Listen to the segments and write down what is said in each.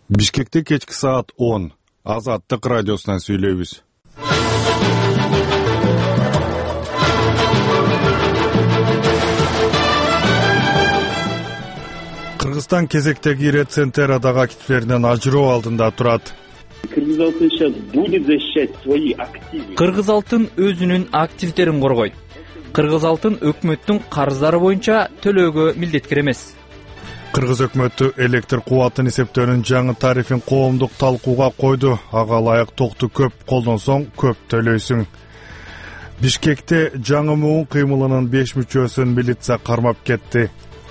Бишкекте кечки саат 10. Азаттык радиосунан сүйлөйбүз. Кыргызстан кезектеги рецентерадагы активдеринен ажыроо алдында турат. Кыргызалтын сейчас будет защищать свои активы. Кыргызалтын өзүнүн активдерин коргойт. Кыргызалтын өкмөттүн карыздары боюнча төлөөгө милдеткер эмес. Кыргыз өкмөтү электр кубатын эсептөөнүн жаңы тарифин коомдук талкууга койду. Ага ылайык токту көп колдонсоң көп төлөйсүң. Бишкекте жаңы муун кыймылынын 5 мүчөсүн милиция кармап кетти.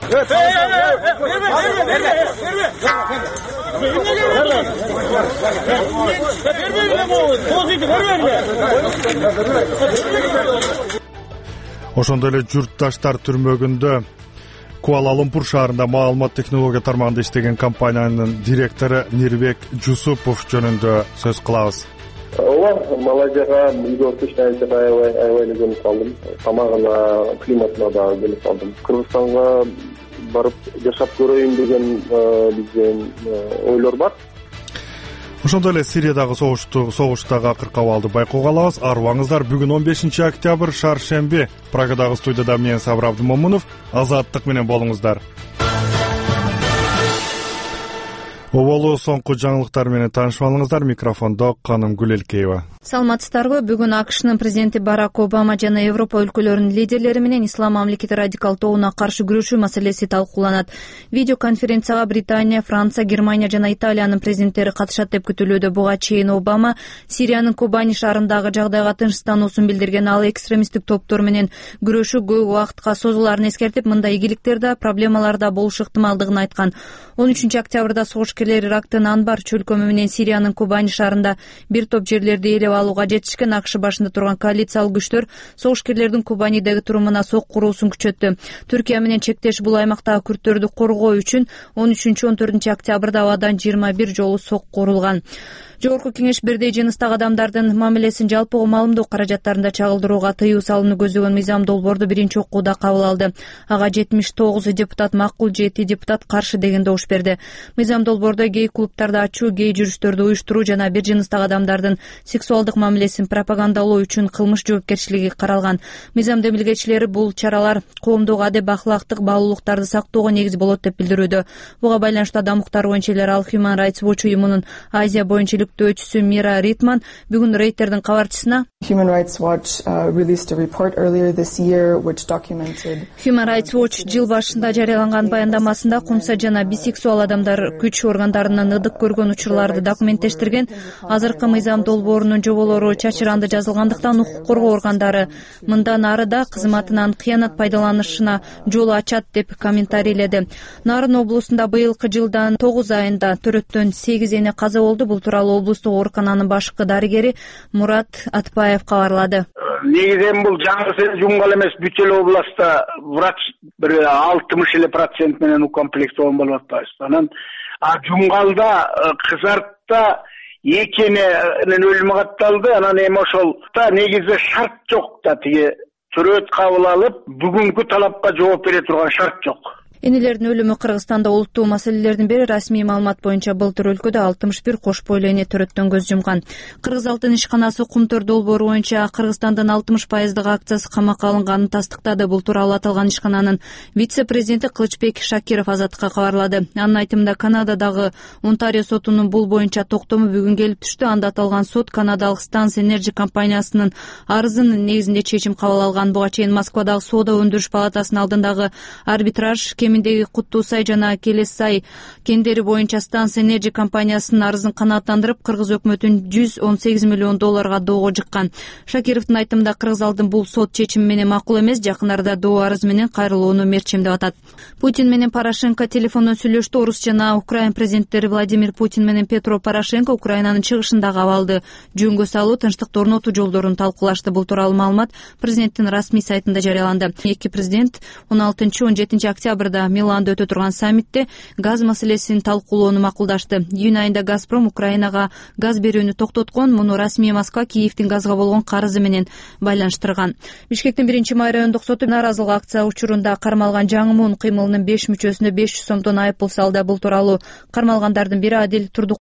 Ошондой эле журтташтар түрмөгүндө Куала-Лумпур шаарында маалымат технология тармагында иштеген компаниянын директору Нирбек Жусупов жөнүндө сөз кылабыз. Ооба, Малайзияга үйгө иштешке аябай эле келип калдым. Тамагына, климатына да келип калдым. Кыргызстанга барып жашап көрөйүн деген биздин ойлор бар. Ошондой эле Сириядагы согуштагы акыркы абалды байкоого алабыз. Арыбаңыздар, бүгүн 15 октябрь шаршемби. Прагадагы студияда мен Сабыр Абдымомунов. Азаттык менен болуңуздар. Оболу соңку жаңылыктар менен таанышып алыңыздар. Микрофондо Каным Гүлелкеева. Саламатсыздарбы? Бүгүн АКШнын президенти Барак Обама жана Европа өлкөлөрүнүн лидерлери менен ислам мамлекети радикал тобуна каршы күрөшүү маселеси талкууланат. Видеоконференцияга Британия, Франция, Германия жана Италиянын президенттери катышат деп күтүлүүдө. Буга чейин Обама Сириянын Кобани шаарындагы жагдайга тынчсыздануусун билдирген. Ал экстремисттик топтор менен күрөшүү көп убакытка созулаарын эскертип, мындай ийгиликтер да, проблемалар да болушу ыктымалдыгын айткан. 13 октябрда согушкерлер Ирактын Анбар чөлкөмү менен Сириянын Кобани шаарында бир топ жерлерди ээлеп алууга жетишкен. АКШ башында турган коалициялык күчтөр согушкерлердин Кобанидеги турумуна сок куруусун күчөттү. Түркия менен чектеш бул аймактагы күрттөрдү коргоо үчүн 13-14 октябрда абадан 21 жолу сок курулган. Жогорку кеңеш бирдей жыныстагы адамдардын мамилесин жалпыга маалымдоо каражаттарында чагылдырууга тыюу салууну көздөгөн мыйзам долбоорду биринчи окууда кабыл алды. Ага 79 депутат макул, 7 депутат каршы деген добуш берди. Мыйзам долбоордо гей клубтарды ачуу, гей жүрүштөрдү уюштуруу жана бир жыныстагы адамдардын сексуалдык мамилесин пропагандалоо үчүн кылмыш жоопкерчилиги каралган. Мыйзам демилгечилери бул чаралар коомдук адеп ахлактык баалуулуктарды сактоого негиз болот деп билдирүүдө. Буга байланыштуу адам укуктары боюнча Ал Human Rights Watch уюмунун Азия боюнча өчүсү Мира Ритман бүгүн Рейтердин кабарчысына Human Rights Watch released a report earlier this year which documented Human Rights Watch жыл башында жарыяланган баяндамасында кумса жана бисексуал адамдар күч органдарынын ыдык көргөн учурларды документтештирген. Азыркы мыйзам долбоорунун жоболору чачыранды жазылгандыктан укук коргоо органдары мындан ары да кызматынан кыянат пайдаланышына жол ачат деп комментарийледи. Нарын облусунда быйылкы жылдын 9 айында төрөттөн 8 эне каза болду. Бул тууралуу облустук оорукананын башкы дарыгери Мурат Атпаев кабарлады. Негизен бул жаңы жумгал эмес, бүт эле областта врач бир 60% менен укомплектован болуп атпайбыз. Анан жумгалда Кызартта экенин өлүмү катталды. Анан эми ошол негизде шарт жок да, тиги төрөт кабыл алып, бүгүнкү талапка жооп бере турган шарт жок. Энелердин өлүмү Кыргызстанда улуттуу маселелердин бири. Расмий маалымат боюнча былтыр өлкөдө 61 кош бойлуу эне төрөттөн көз жумган. Кыргызалтын ишканасы Кумтөр долбоору боюнча Кыргызстандын 60% акциясы камакка алынганын тастыктады. Бул тууралуу аталган ишкананын вице-президенти Кылычбек Шакиров Азаттыкка кабарлады. Анын айтымында Канададагы Онтарио сотунун бул боюнча токтому бүгүн келип түштү. Анда аталган сот канадалык Станс Энерджи компаниясынын арызынын негизинде чечим кабыл алган. Буга чейин Москвадагы соода өндүрүш палатасынын алдындагы арбитраж кеминдеги Куттуусай жана Келесай кендери боюнча Станс Энерджи компаниясынын арызын канааттандырып, Кыргыз өкмөтүн $118 миллион доого жыккан. Шакировдун айтымында Кыргызстандын бул сот чечими менен макул эмес, жакын арада доо арыз менен кайрылууну мерчемдеп атат. Путин менен Порошенко телефондон сүйлөштү. Орус жана Украин президенттери Владимир Путин менен Петро Порошенко Украинанын чыгышындагы абалды жөнгө салуу, тынчтыкты орнотуу жолдорун талкуулашты. Бул тууралуу маалымат президенттин расмий сайтында жарыяланды. Эки президент 16-17 октябрда айында Миланда өтө турган саммитте газ маселесин талкуулоону макулдашты. Июнь айында Газпром Украинага газ берүүнү токтоткон. Муну расмий Москва Киевдин газга болгон карызы менен байланыштырган. Бишкектин 1-май райондук соту нааразылык акция учурунда кармалган жаңы муун кыймылынын 5 мүчөсүнө 500 сомдон айыппул салды. Бул тууралуу кармалгандардын бири Адил Турдукулов